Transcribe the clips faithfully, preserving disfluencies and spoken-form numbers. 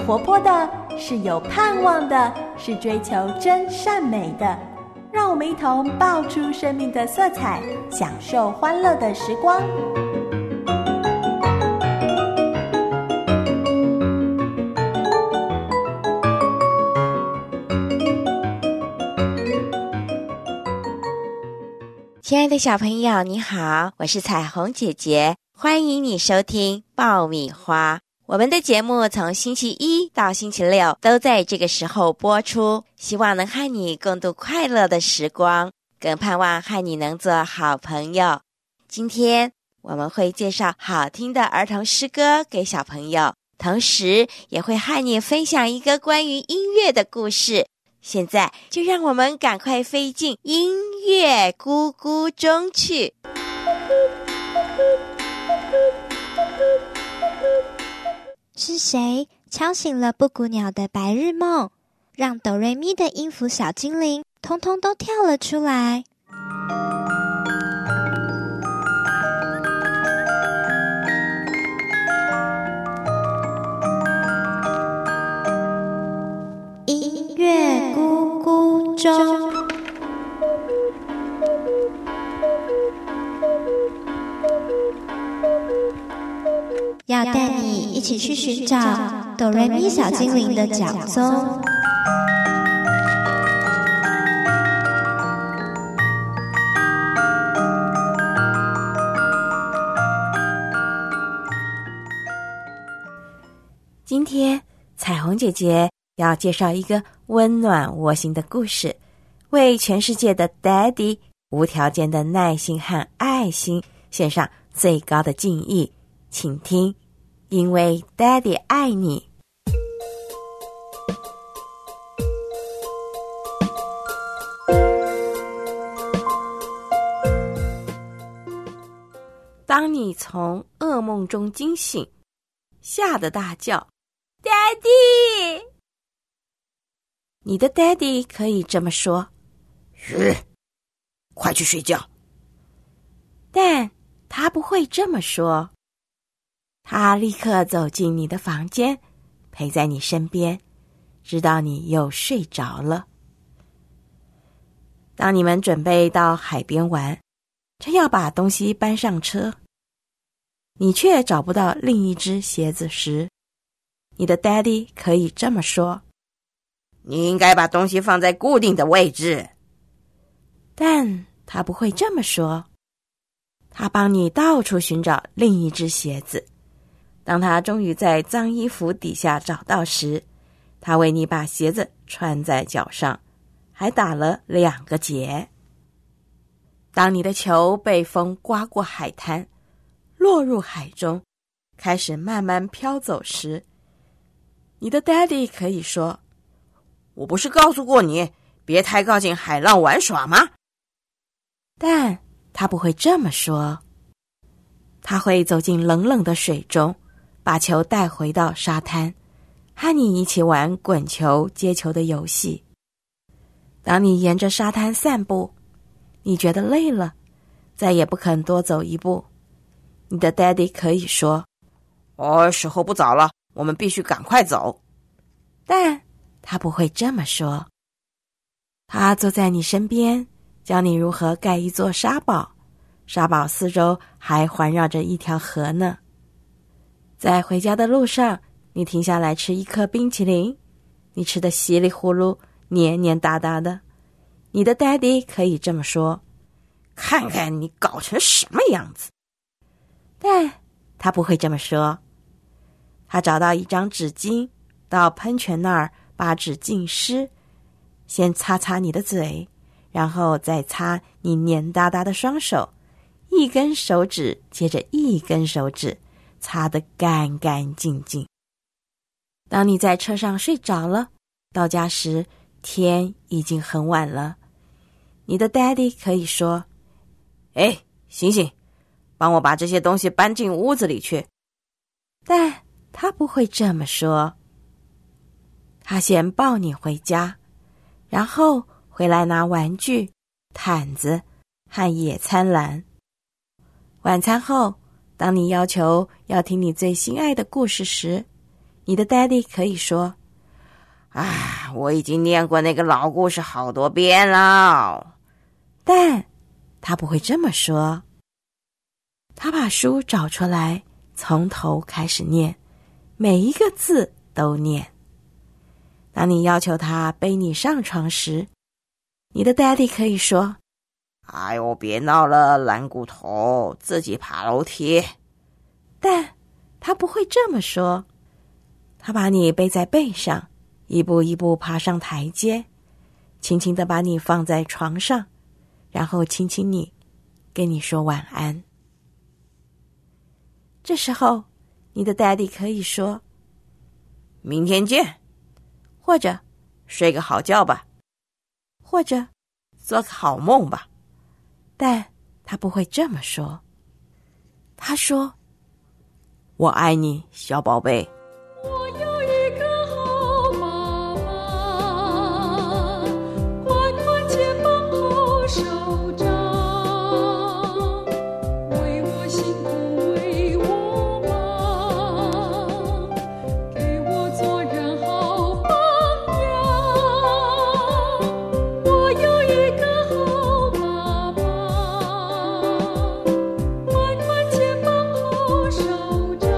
活泼的，是有盼望的，是追求真善美的。让我们一同爆出生命的色彩，享受欢乐的时光。 亲爱的小朋友，你好，我是彩虹姐姐，欢迎你收听爆米花。我们的节目从星期一到星期六都在这个时候播出，希望能和你共度快乐的时光，更盼望和你能做好朋友。今天我们会介绍好听的儿童诗歌给小朋友，同时也会和你分享一个关于音乐的故事。现在就让我们赶快飞进音乐咕咕中去。 是谁敲醒了布谷鸟的白日梦，让哆瑞咪的音符小精灵通通都跳了出来？音乐咕咕钟，要带你一起去寻找哆瑞咪小精灵的脚踪。 今天彩虹姐姐要介绍一个温暖窝心的故事，为全世界的 Daddy 无条件的耐心和爱心献上最高的敬意。请听，因为 Daddy 爱你。当你从噩梦中惊醒，吓得大叫 Daddy， 你的 Daddy 可以这么说， 嘘，快去睡觉。 但他不会这么说，他立刻走进你的房间，陪在你身边，直到你又睡着了。当你们准备到海边玩，正要把东西搬上车，你却找不到另一只鞋子时，你的 Daddy 可以这么说， 你应该把东西放在固定的位置。 但他不会这么说，他帮你到处寻找另一只鞋子。当他终于在脏衣服底下找到时，他为你把鞋子穿在脚上，还打了两个结。当你的球被风刮过海滩，落入海中，开始慢慢飘走时，你的 Daddy 可以说， 我不是告诉过你别太靠近海浪玩耍吗？ 但他不会这么说，他会走进冷冷的水中，把球带回到沙滩，和你一起玩滚球、接球的游戏。当你沿着沙滩散步，你觉得累了，再也不肯多走一步，你的 Daddy 可以说， 哦，时候不早了，我们必须赶快走。 但他不会这么说，他坐在你身边，教你如何盖一座沙堡，沙堡四周还环绕着一条河呢。在回家的路上，你停下来吃一颗冰淇淋，你吃得稀里呼噜，黏黏哒哒的。你的 Daddy 可以这么说， 看看你搞成什么样子。 但他不会这么说，他找到一张纸巾，到喷泉那儿把纸浸湿，先擦擦你的嘴，然后再擦你黏哒哒的双手，一根手指接着一根手指，擦得干干净净。当你在车上睡着了，到家时天已经很晚了，你的 Daddy 可以说， 哎，醒醒，帮我把这些东西搬进屋子里去。 但他不会这么说，他先抱你回家，然后回来拿玩具、毯子和野餐篮。晚餐后，当你要求要听你最心爱的故事时， 你的 daddy 可以说， 啊，我已经念过那个老故事好多遍了。 但他不会这么说。他把书找出来，从头开始念，每一个字都念。当你要求他背你上床时，你的 daddy 可以说， 哎呦，别闹了，懒骨头，自己爬楼梯。 但他不会这么说。他把你背在背上，一步一步爬上台阶，轻轻地把你放在床上，然后亲亲你，跟你说晚安。这时候，你的 daddy 可以说， 明天见， 或者睡个好觉吧， 或者做个好梦吧。 但他不会这么说。他说， 我爱你，小宝贝。 我有一个好妈妈，宽宽肩膀后手掌，为我辛苦为我忙，给我做人好榜样。我有一个好妈妈，宽宽肩膀后手掌，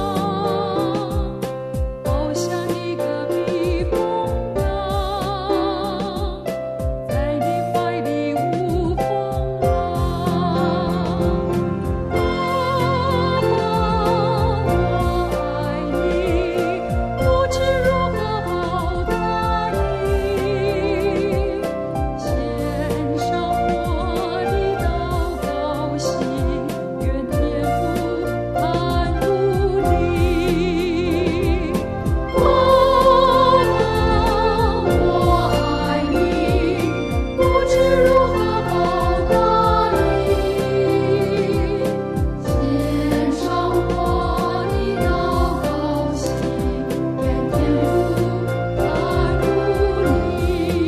好像一个避风港，在你怀里无风浪。妈妈，我爱你，不知如何报答你，献上我的祷告信，愿天父看顾你。妈妈，我爱你，不知如何报答你，献上我的祷告信，愿天父看顾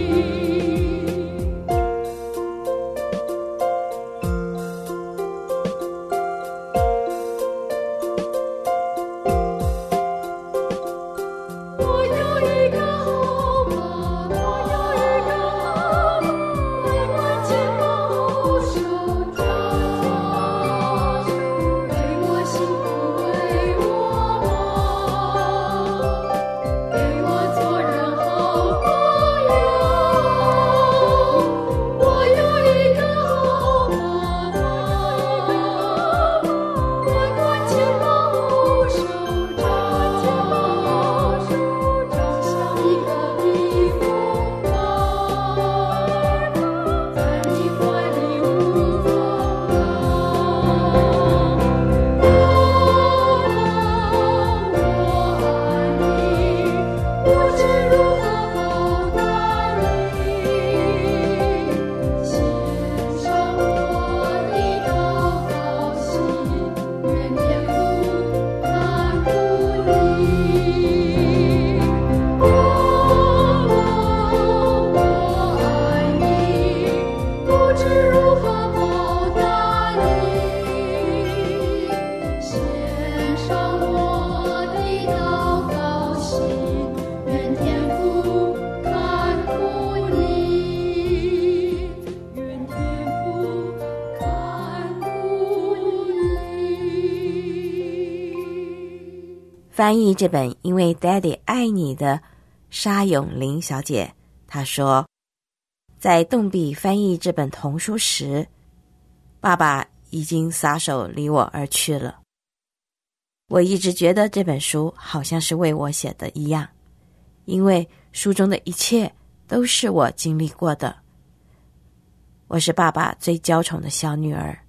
你。我有一个好妈妈，我有一个好妈妈，宽宽肩膀后手掌，为我辛苦为我忙，给我做人好榜样。我有一个好妈妈，宽宽肩膀后手掌，好像一个避风港，在你怀里无风浪。妈妈，我爱你，不知如何报答你，献上我的祷告信，愿天父看顾你。妈妈，我爱你，不知如何报答你，献上我的祷告信，愿天父看顾你，愿天父看顾你。 翻译这本《因为 Daddy 爱你》的沙永玲小姐，她说，在动笔翻译这本童书时，爸爸已经撒手离我而去了。我一直觉得这本书好像是为我写的一样，因为书中的一切都是我经历过的。我是爸爸最娇宠的小女儿。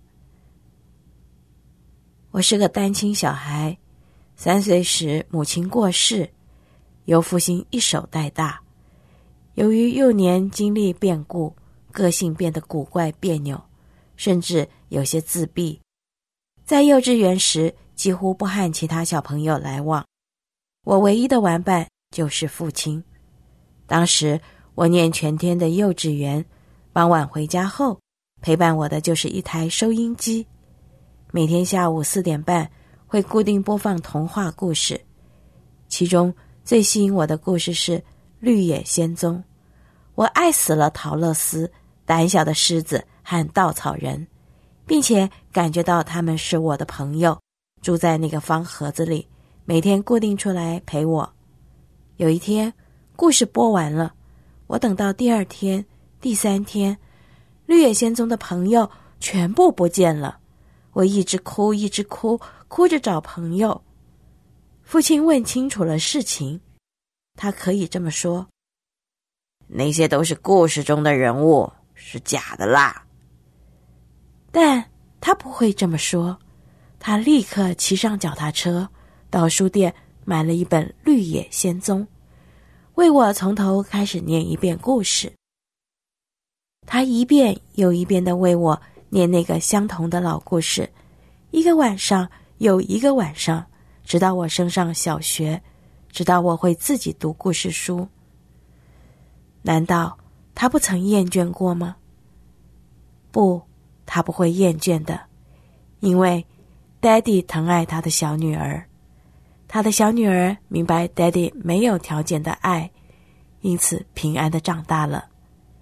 我是个单亲小孩，三岁时母亲过世，由父亲一手带大。由于幼年经历变故，个性变得古怪别扭，甚至有些自闭。在幼稚园时，几乎不和其他小朋友来往，我唯一的玩伴就是父亲。当时我念全天的幼稚园，傍晚回家后，陪伴我的就是一台收音机。每天下午四点半会固定播放童话故事， 其中最吸引我的故事是绿野仙踪。我爱死了桃乐丝、胆小的狮子和稻草人，并且感觉到他们是我的朋友，住在那个方盒子里，每天固定出来陪我。有一天，故事播完了，我等到第二天、第三天，绿野仙踪的朋友全部不见了。我一直哭，一直哭，哭着找朋友。父亲问清楚了事情，他可以这么说： 那些都是故事中的人物，是假的啦。 但他不会这么说，他立刻骑上脚踏车，到书店买了一本《绿野仙踪》，为我从头开始念一遍故事。他一遍又一遍地为我念那个相同的老故事，一个晚上又一个晚上，直到我升上小学，直到我会自己读故事书。难道他不曾厌倦过吗？不，他不会厌倦的，因为 Daddy 疼爱他的小女儿，他的小女儿明白 Daddy 没有条件的爱，因此平安地长大了。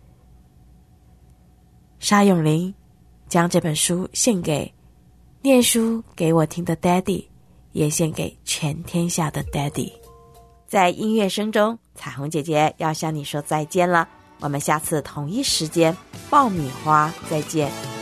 沙永林将这本书献给念书给我听的 Daddy， 也献给全天下的 Daddy。 在音乐声中，彩虹姐姐要向你说再见了，我们下次同一时间爆米花再见。